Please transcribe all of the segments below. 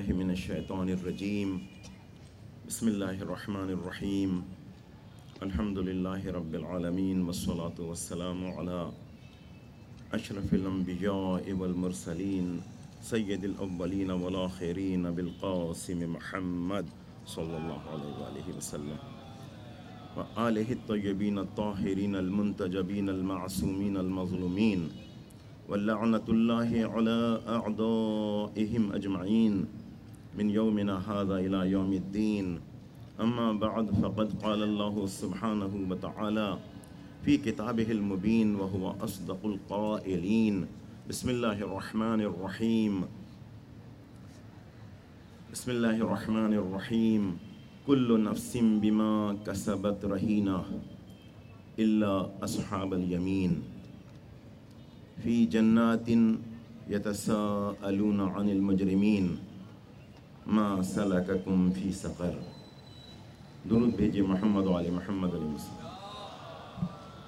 من الشیطان الرجیم بسم اللہ الرحمن الرحیم الحمد للہ رب العالمین والصلاة والسلام علی اشرف الانبیاء والمرسلین سید الاولین والآخرین بالقاسم محمد صلی اللہ علیہ وآلہ وسلم وآلہ الطیبین الطاہرین المنتجبین المعصومین المظلومین واللعنة الله على أعدائهم أجمعين من يومنا هذا إلى يوم الدين أما بعد فقد قال الله سبحانه وتعالى في كتابه المبين وهو أصدق القائلين بسم الله الرحمن الرحيم بسم الله الرحمن الرحيم كل نفس بما كسبت رهينة إلا أصحاب اليمين فی جنات یتساءلون عن المجرمین ما سلککم فی سقر۔ درود بھیجے محمد و آل محمد علیہ وسلم۔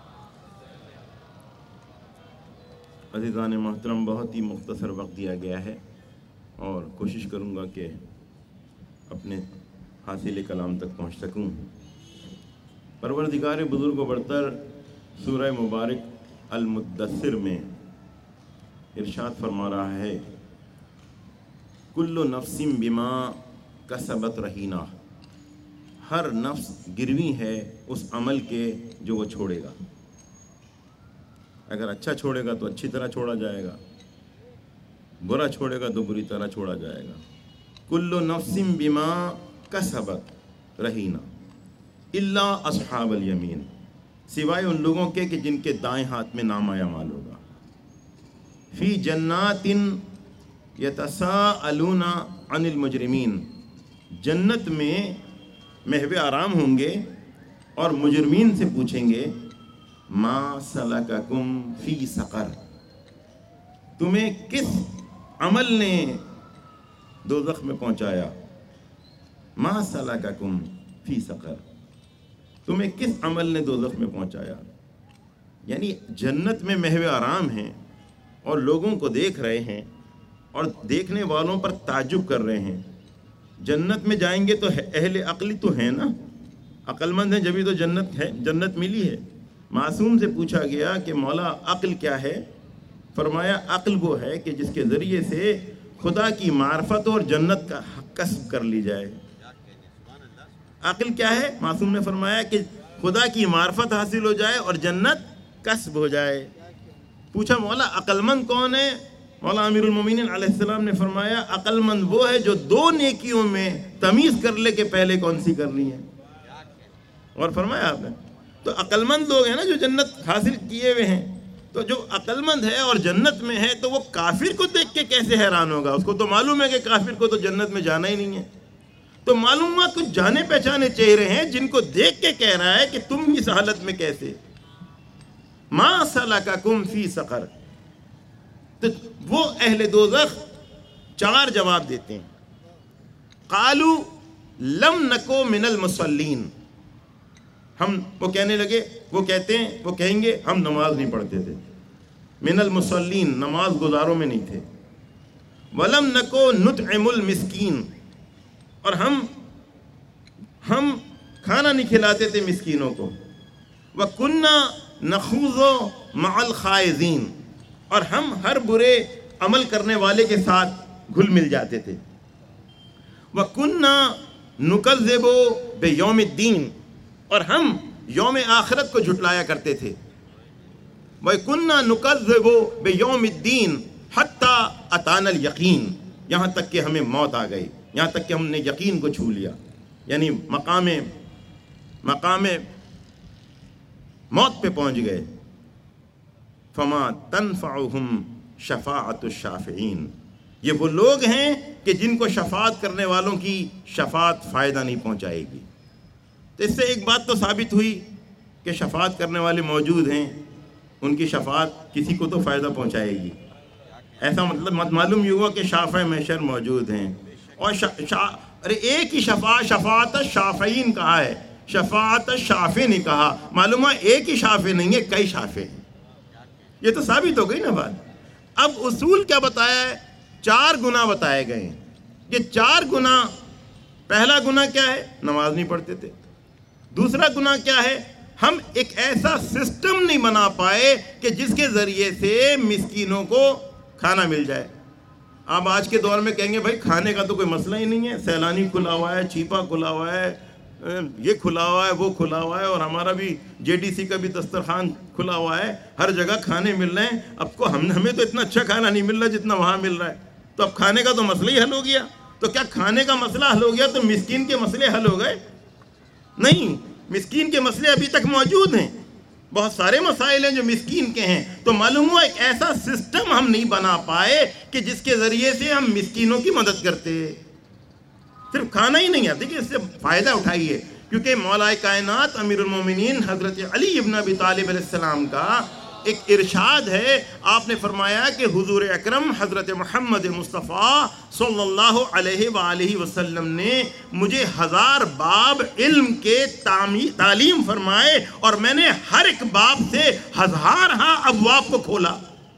عزیزان محترم، بہت ہی مختصر وقت دیا گیا ہے اور کوشش کروں گا کہ اپنے حاصل کلام تک پہنچ سکوں۔ پروردگار بزرگ و برتر سورہ مبارک المدثر میں ارشاد فرما رہا ہے کل نفس بما کسبت رہینہ، ہر نفس گروی ہے اس عمل کے جو وہ چھوڑے گا۔ اگر اچھا چھوڑے گا تو اچھی طرح چھوڑا جائے گا، برا چھوڑے گا تو بری طرح چھوڑا جائے گا۔ کل نفس بما کسبت رہینہ الا اصحاب الیمین، سوائے ان لوگوں کے کہ جن کے دائیں ہاتھ میں نامہ اعمال ہوگا۔ فی جنات یتساءلون عن المجرمین، جنت میں محو آرام ہوں گے اور مجرمین سے پوچھیں گے ما سلککم فی سقر، تمہیں کس عمل نے دوزخ میں پہنچایا؟ ما سلککم فی سقر، تمہیں کس عمل نے دوزخ میں پہنچایا؟ یعنی جنت میں محو آرام ہیں اور لوگوں کو دیکھ رہے ہیں اور دیکھنے والوں پر تعجب کر رہے ہیں۔ جنت میں جائیں گے تو اہل عقلی تو ہیں نا، عقل مند ہیں جبھی تو جنت ہے، جنت ملی ہے۔ معصوم سے پوچھا گیا کہ مولا عقل کیا ہے؟ فرمایا عقل وہ ہے کہ جس کے ذریعے سے خدا کی معرفت اور جنت کا کسب کر لی جائے۔ عقل کیا ہے؟ معصوم نے فرمایا کہ خدا کی معرفت حاصل ہو جائے اور جنت کسب ہو جائے۔ پوچھا مولا عقل مند کون ہے؟ مولا امیر المومنین علیہ السلام نے فرمایا عقل مند وہ ہے جو دو نیکیوں میں تمیز کر لے کہ پہلے کون سی کرنی ہے۔ اور فرمایا آپ نے تو عقل مند لوگ ہیں نا جو جنت حاصل کیے ہوئے ہیں، تو جو عقل مند ہے اور جنت میں ہے تو وہ کافر کو دیکھ کے کیسے حیران ہوگا؟ اس کو تو معلوم ہے کہ کافر کو تو جنت میں جانا ہی نہیں ہے۔ تو معلومات کچھ جانے پہچانے چہرے ہیں جن کو دیکھ کے کہہ رہا ہے کہ تم اس حالت میں کیسے؟ ما سلککم فی سقر۔ تو وہ اہل دوزخ چار جواب دیتے ہیں۔ قالوا لم نکو من المصلین، وہ کہنے لگے، وہ کہیں گے ہم نماز نہیں پڑھتے تھے۔ من المصلین، نماز گزاروں میں نہیں تھے۔ ولم نکو نطعم المسکین، اور ہم کھانا نہیں کھلاتے تھے مسکینوں کو۔ وَكُنَّا نَخُوضُ مَعَ الْخَائِضِينَ، اور ہم ہر برے عمل کرنے والے کے ساتھ گھل مل جاتے تھے۔ وَكُنَّا نُكَذِّبُ بِيَوْمِ الدِّينِ، اور ہم یوم آخرت کو جھٹلایا کرتے تھے۔ وَكُنَّا نُكَذِّبُ بِيَوْمِ الدِّينِ حَتَّى أَتَانَا الْيَقِينَ، یہاں تک کہ ہمیں موت آ گئی، یہاں تک کہ ہم نے یقین کو چھو لیا، یعنی مقام موت پہ پہنچ گئے۔ فما تنفعهم شفاعت الشافعین، یہ وہ لوگ ہیں کہ جن کو شفاعت کرنے والوں کی شفاعت فائدہ نہیں پہنچائے گی۔ تو اس سے ایک بات تو ثابت ہوئی کہ شفاعت کرنے والے موجود ہیں، ان کی شفاعت کسی کو تو فائدہ پہنچائے گی۔ ایسا مطلب معلوم یہ ہوا کہ شافع محشر موجود ہیں، اور ایک ہی شفاعت الشافعین کہا ہے، شفاعت الشافع نہیں کہا۔ معلوم ہے ایک ہی شافع نہیں ہے، کئی شافع ہیں۔ یہ تو ثابت ہو گئی نا بات۔ اب اصول کیا بتایا ہے؟ 4 گناہ بتائے گئے ہیں۔ یہ 4 گناہ. پہلا گناہ کیا ہے؟ نماز نہیں پڑھتے تھے. دوسرا گناہ کیا ہے؟ ہم ایک ایسا سسٹم نہیں بنا پائے کہ جس کے ذریعے سے مسکینوں کو کھانا مل جائے. آپ آج کے دور میں کہیں گے بھائی کھانے کا تو کوئی مسئلہ ہی نہیں ہے، سیلانی کھلا ہوا ہے، چھیپا کھلا ہوا ہے، یہ کھلا ہوا ہے، وہ کھلا ہوا ہے، اور ہمارا بھی JDC کا بھی دسترخوان کھلا ہوا ہے، ہر جگہ کھانے مل رہے ہیں. اب کو ہمیں تو اتنا اچھا کھانا نہیں مل رہا جتنا وہاں مل رہا ہے، تو اب کھانے کا تو مسئلہ ہی حل ہو گیا. تو کیا کھانے کا مسئلہ حل ہو گیا تو مسکین کے مسئلے حل ہو گئے؟ نہیں، مسکین کے مسئلے ابھی تک موجود ہیں. بہت سارے مسائل ہیں جو مسکین کے ہیں. تو معلوم ہوا ایک ایسا سسٹم ہم نہیں بنا پائے کہ جس کے ذریعے سے ہم مسکینوں کی مدد کرتے. صرف کھانا ہی نہیں ہے، دیکھیں اس سے فائدہ اٹھائیے، کیونکہ مولا کائنات امیر المومنین حضرت علی ابن ابی طالب علیہ السلام کا ایک ارشاد ہے. آپ نے فرمایا کہ حضور اکرم حضرت محمد مصطفیٰ صلی اللہ علیہ وآلہ وسلم نے مجھے 1000 باب علم کے تعلیم فرمائے، اور میں نے ہر ایک باب سے 1000 ابواب کو کھولا.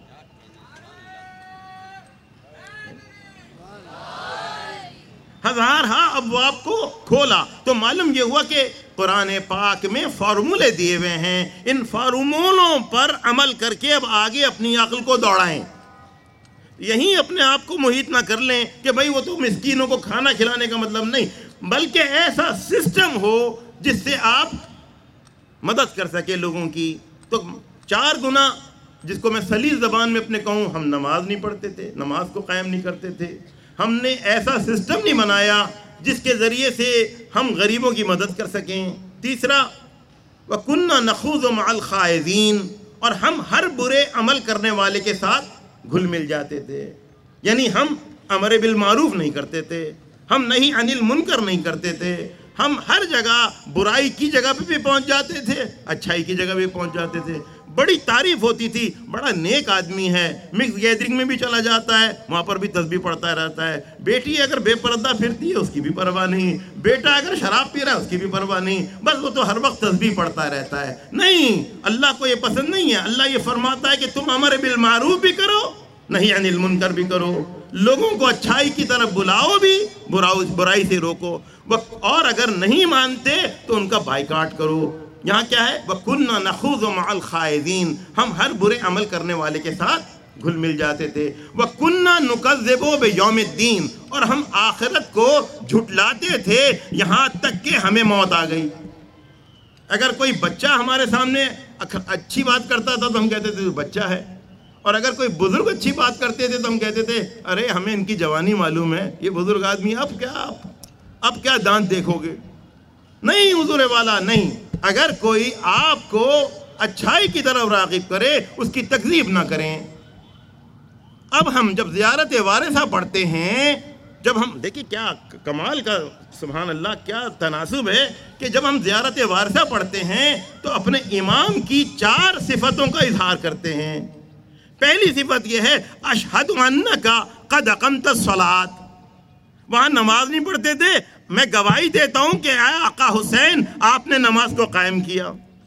ہزار ابواب کو کھولا. تو معلوم یہ ہوا کہ قرآن پاک میں فارمولے دیے ہوئے ہیں، ان فارمولوں پر عمل کر کے اب آگے اپنی عقل کو دوڑائیں. یہیں اپنے آپ کو محیط نہ کر لیں کہ بھائی وہ تو مسکینوں کو کھانا کھلانے کا مطلب نہیں، بلکہ ایسا سسٹم ہو جس سے آپ مدد کر سکے لوگوں کی. تو 4 گناہ جس کو میں سلیس زبان میں اپنے کہوں، ہم نماز نہیں پڑھتے تھے، نماز کو قائم نہیں کرتے تھے. ہم نے ایسا سسٹم نہیں بنایا جس کے ذریعے سے ہم غریبوں کی مدد کر سکیں. تیسرا، وَكُنَّا نَخُوضُ مَعَ الْخَائِضِينَ، اور ہم ہر برے عمل کرنے والے کے ساتھ گھل مل جاتے تھے. یعنی ہم امر بالمعروف نہیں کرتے تھے، ہم نہی عن المنکر نہیں کرتے تھے، ہم ہر جگہ برائی کی جگہ پہ بھی پہنچ جاتے تھے، اچھائی کی جگہ بھی پہنچ جاتے تھے. بڑی تعریف ہوتی تھی، بڑا نیک آدمی ہے، مکس گیدرنگ میں بھی چلا جاتا ہے، وہاں پر بھی تسبیح پڑھتا رہتا ہے. بیٹی اگر بے پردہ پھرتی ہے اس کی بھی پرواہ نہیں، بیٹا اگر شراب پی رہا ہے اس کی بھی پرواہ نہیں، بس وہ تو ہر وقت تسبیح پڑھتا رہتا ہے. نہیں، اللہ کو یہ پسند نہیں ہے. اللہ یہ فرماتا ہے کہ تم امر بالمعروف بھی کرو، نہیں عن المنکر بھی کرو، لوگوں کو اچھائی کی طرف بلاؤ بھی، برائی سے روکو، اور اگر نہیں مانتے تو ان کا بائیکاٹ کرو. یہاں کیا ہے؟ وَكُنَّا نَخُوضُ مَعَ الْخَائِضِينَ، ہم ہر برے عمل کرنے والے کے ساتھ گھل مل جاتے تھے. وَكُنَّا نُكَذِّبُ بِيَوْمِ الدِّينِ، اور ہم آخرت کو جھٹلاتے تھے یہاں تک کہ ہمیں موت آ گئی. اگر کوئی بچہ ہمارے سامنے اچھی بات کرتا تھا تو ہم کہتے تھے بچہ ہے، اور اگر کوئی بزرگ اچھی بات کرتے تھے تو ہم کہتے تھے ارے ہمیں ان کی جوانی معلوم ہے، یہ بزرگ آدمی اب کیا دانت دیکھو گے. نہیں حضور والا، نہیں. اگر کوئی آپ کو اچھائی کی طرف راغب کرے اس کی تکذیب نہ کریں. اب ہم جب زیارت وارثہ پڑھتے ہیں، جب ہم دیکھیں کیا کمال کا، سبحان اللہ، کیا تناسب ہے کہ جب ہم زیارت وارثہ پڑھتے ہیں تو اپنے امام کی 4 صفتوں کا اظہار کرتے ہیں. پہلی صفت یہ ہے اشہد انک قد اقمت الصلاۃ. وہاں نماز نہیں پڑھتے تھے، میں گواہی دیتا ہوں کہ اے آقا حسین آپ نے نماز کو قائم کیا.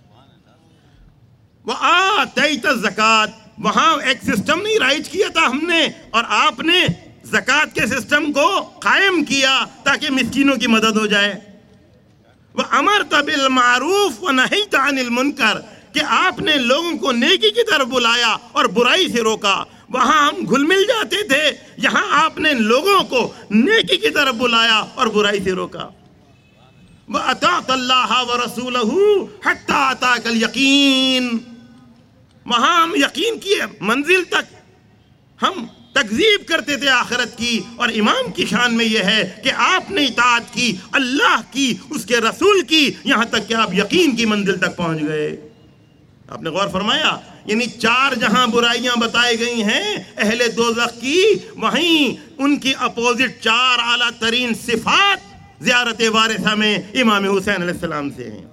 وآتیت الزکوٰۃ، وہاں ایک سسٹم نہیں رائج کیا تھا ہم نے، اور آپ نے زکوٰۃ کے سسٹم کو قائم کیا تاکہ مسکینوں کی مدد ہو جائے. وامرت بالمعروف ونہیت عن المنکر، کہ آپ نے لوگوں کو نیکی کی طرف بلایا اور برائی سے روکا. وہاں ہم گھل مل جاتے تھے، یہاں آپ نے لوگوں کو نیکی کی طرف بلایا اور برائی سے روکا. وَأَطَعْتَ اللَّهَ وَرَسُولَهُ حَتَّى أَتَاكَ الْيَقِينَ، وہاں ہم یقین کی منزل تک ہم تکذیب کرتے تھے آخرت کی. اور امام کی شان میں یہ ہے کہ آپ نے اطاعت کی اللہ کی، اس کے رسول کی، یہاں تک کہ آپ یقین کی منزل تک پہنچ گئے. آپ نے غور فرمایا؟ یعنی 4 جہاں برائیاں بتائی گئی ہیں اہل دوزخ کی، وہیں ان کی اپوزٹ 4 اعلیٰ ترین صفات زیارت وارثہ میں امام حسین علیہ السلام سے ہیں.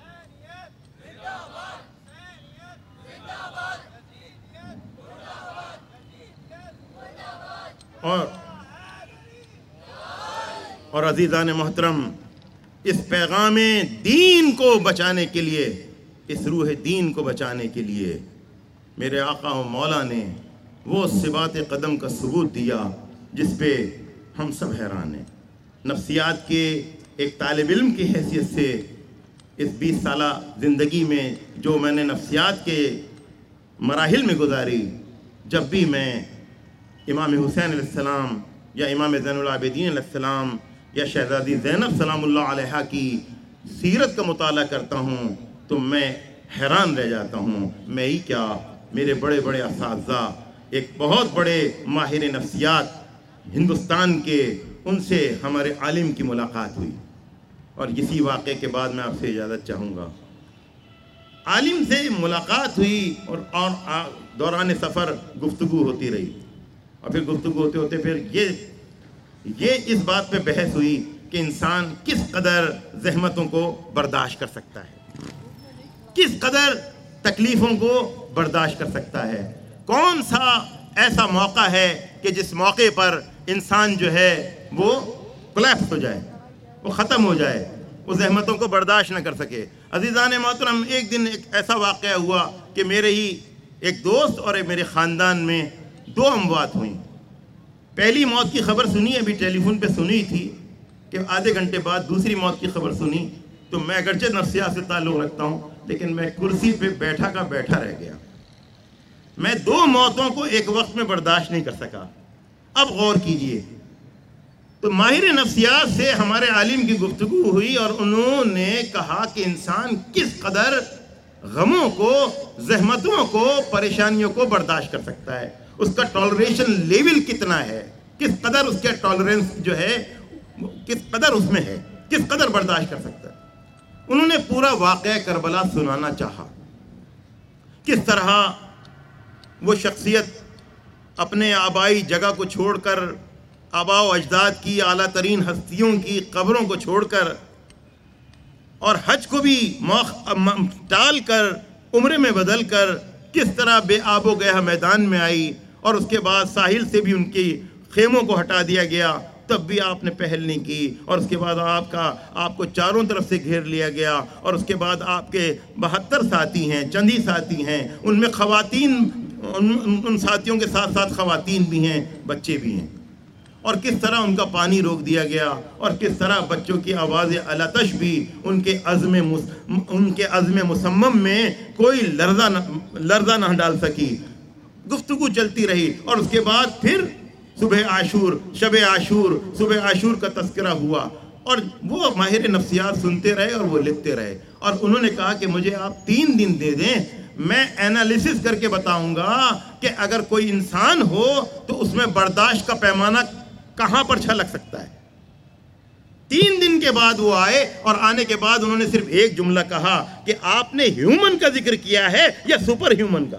اور عزیزان محترم، اس پیغام دین کو بچانے کے لیے، اس روح دین کو بچانے کے لیے میرے آقا و مولا نے وہ ثبات قدم کا ثبوت دیا جس پہ ہم سب حیران ہیں۔ نفسیات کے ایک طالب علم کی حیثیت سے اس 20 سالہ زندگی میں جو میں نے نفسیات کے مراحل میں گزاری، جب بھی میں امام حسین علیہ السلام یا امام زین العابدین علیہ السلام یا شہزادی زینب سلام اللہ علیہا کی سیرت کا مطالعہ کرتا ہوں تو میں حیران رہ جاتا ہوں۔ میں ہی کیا، میرے بڑے بڑے اساتذہ، ایک بہت بڑے ماہر نفسیات ہندوستان کے، ان سے ہمارے عالم کی ملاقات ہوئی، اور اسی واقعے کے بعد میں آپ سے اجازت چاہوں گا۔ عالم سے ملاقات ہوئی اور دوران سفر گفتگو ہوتی رہی، اور پھر گفتگو ہوتے ہوتے پھر یہ اس بات پہ بحث ہوئی کہ انسان کس قدر زحمتوں کو برداشت کر سکتا ہے، کس قدر تکلیفوں کو برداشت کر سکتا ہے، کون سا ایسا موقع ہے کہ جس موقع پر انسان جو ہے وہ کولیپس ہو جائے، وہ ختم ہو جائے، وہ زحمتوں کو برداشت نہ کر سکے۔ عزیزان محترم، ایک دن ایک ایسا واقعہ ہوا کہ میرے ہی ایک دوست اور میرے خاندان میں 2 اموات ہوئیں۔ پہلی موت کی خبر سنی، ابھی ٹیلی فون پہ سنی تھی کہ آدھے گھنٹے بعد دوسری موت کی خبر سنی، تو میں اگرچہ نفسیات سے تعلق رکھتا ہوں لیکن میں کرسی پہ بیٹھا کا بیٹھا رہ گیا۔ میں 2 موتوں کو ایک وقت میں برداشت نہیں کر سکا۔ اب غور کیجئے، تو ماہر نفسیات سے ہمارے عالم کی گفتگو ہوئی اور انہوں نے کہا کہ انسان کس قدر غموں کو، زحمتوں کو، پریشانیوں کو برداشت کر سکتا ہے، اس کا ٹالریشن لیول کتنا ہے، کس قدر اس کا ٹالرنس جو ہے کس قدر اس میں ہے، کس قدر برداشت کر سکتا ہے۔ انہوں نے پورا واقعہ کربلا سنانا چاہا، کس طرح وہ شخصیت اپنے آبائی جگہ کو چھوڑ کر، آباء و اجداد کی اعلیٰ ترین ہستیوں کی قبروں کو چھوڑ کر اور حج کو بھی ٹال کر عمرے میں بدل کر کس طرح بے آب و گیا میدان میں آئی، اور اس کے بعد ساحل سے بھی ان کی خیموں کو ہٹا دیا گیا، تب بھی آپ نے پہل نہیں کی، اور اس کے بعد آپ کو چاروں طرف سے گھیر لیا گیا، اور اس کے بعد آپ کے 72 ساتھی ہیں، چندی ساتھی ہیں، ان میں خواتین، ان ساتھیوں کے ساتھ ساتھ خواتین بھی ہیں، بچے بھی ہیں، اور کس طرح ان کا پانی روک دیا گیا، اور کس طرح بچوں کی آواز الاتش بھی ان کے عزم مصمم میں کوئی لرزہ نہ ڈال سکی۔ گفتگو چلتی رہی، اور اس کے بعد پھر شب عاشور کا تذکرہ ہوا، اور وہ ماہر نفسیات سنتے رہے اور وہ لکھتے رہے، اور انہوں نے کہا کہ مجھے آپ 3 دن دے دیں، میں اینالیسس کر کے بتاؤں گا کہ اگر کوئی انسان ہو تو اس میں برداشت کا پیمانہ کہاں پر چھلک سکتا ہے۔ 3 دن کے بعد وہ آئے، اور آنے کے بعد انہوں نے صرف ایک جملہ کہا کہ آپ نے ہیومن کا ذکر کیا ہے یا سپر ہیومن کا؟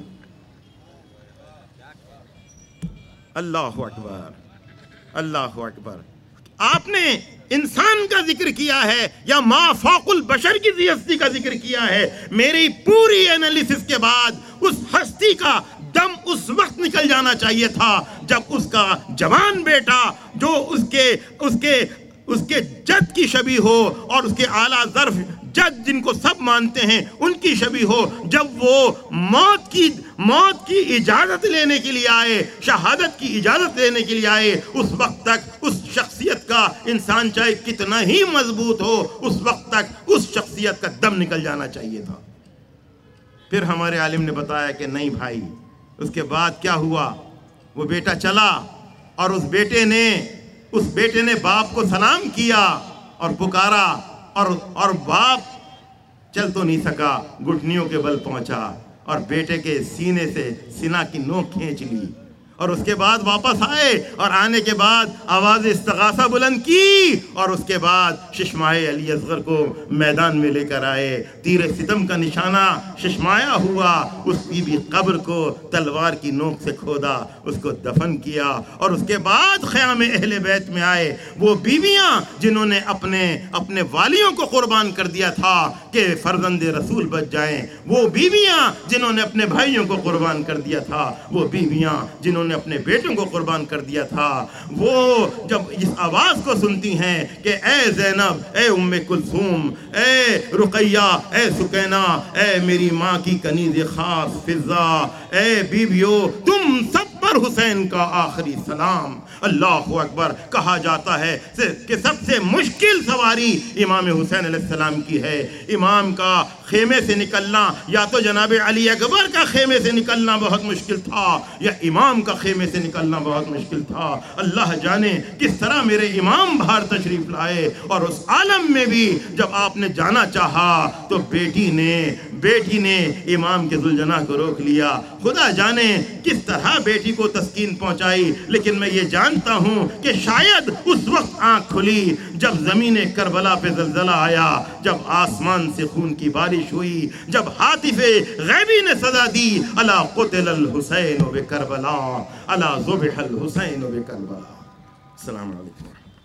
اللہ اکبر، اللہ اکبر۔ آپ نے انسان کا ذکر کیا ہے یا ما فوق البشر کی ہستی کا ذکر کیا ہے؟ میری پوری اینالیسس کے بعد اس ہستی کا دم اس وقت نکل جانا چاہیے تھا جب اس کا جوان بیٹا، جو اس کے جد کی شبیہ ہو، اور اس کے اعلیٰ ظرف جد جن کو سب مانتے ہیں ان کی شبیہ ہو، جب وہ موت کی اجازت لینے کے لیے آئے، شہادت کی اجازت لینے کے لیے آئے، اس وقت تک اس شخصیت کا، انسان چاہے کتنا ہی مضبوط ہو، اس وقت تک اس شخصیت کا دم نکل جانا چاہیے تھا۔ پھر ہمارے عالم نے بتایا کہ نہیں بھائی، اس کے بعد کیا ہوا؟ وہ بیٹا چلا، اور اس بیٹے نے باپ کو سلام کیا اور پکارا، اور باپ چل تو نہیں سکا، گھٹنیوں کے بل پہنچا اور بیٹے کے سینے سے سینہ کی نوک کھینچ لی، اور اس کے بعد واپس آئے، اور آنے کے بعد آواز استغاثہ بلند کی، اور اس کے بعد ششمائے علی اصغر کو میدان میں لے کر آئے، تیر ستم کا نشانہ ششمایا ہوا، اس کی بھی قبر کو تلوار کی نوک سے کھودا، اس کو دفن کیا، اور اس کے بعد خیام اہل بیت میں آئے وہ بیویاں جنہوں نے اپنے والیوں کو قربان کر دیا تھا کہ فرزند رسول بچ جائیں، وہ بیویاں جنہوں نے اپنے بھائیوں کو قربان کر دیا تھا، وہ بیویاں جنہوں نے اپنے بیٹوں کو قربان کر دیا تھا، وہ جب اس آواز کو سنتی ہیں کہ اے زینب، اے ام کلثوم، اے رقیہ، اے سکینہ، اے میری ماں کی کنیز خاص فضہ، اے بیویو، تم سب پر پر حسین کا آخری سلام۔ اللہ اکبر۔ کہا جاتا ہے کہ سب سے مشکل سواری امام حسین علیہ السلام کی ہے۔ امام کا خیمے سے نکلنا، یا تو جناب علی اکبر کا خیمے سے نکلنا بہت مشکل تھا، یا امام کا خیمے سے نکلنا بہت مشکل تھا۔ اللہ جانے کس طرح میرے امام باہر تشریف لائے، اور اس عالم میں بھی جب آپ نے جانا چاہا تو بیٹی نے امام کے ذوالجناح کو روک لیا۔ خدا جانے کس طرح بیٹی کو تسکین پہنچائی، لیکن میں یہ جانتا ہوں کہ شاید اس وقت آنکھ کھلی جب زمین کربلا پہ زلزلہ آیا، جب آسمان سے خون کی بارش ہوئی، جب ہاتف غیبی نے صدا دی، الا قتل الحسین بکربلا، الا ذبح الحسین بکربلا۔ السلام علیکم۔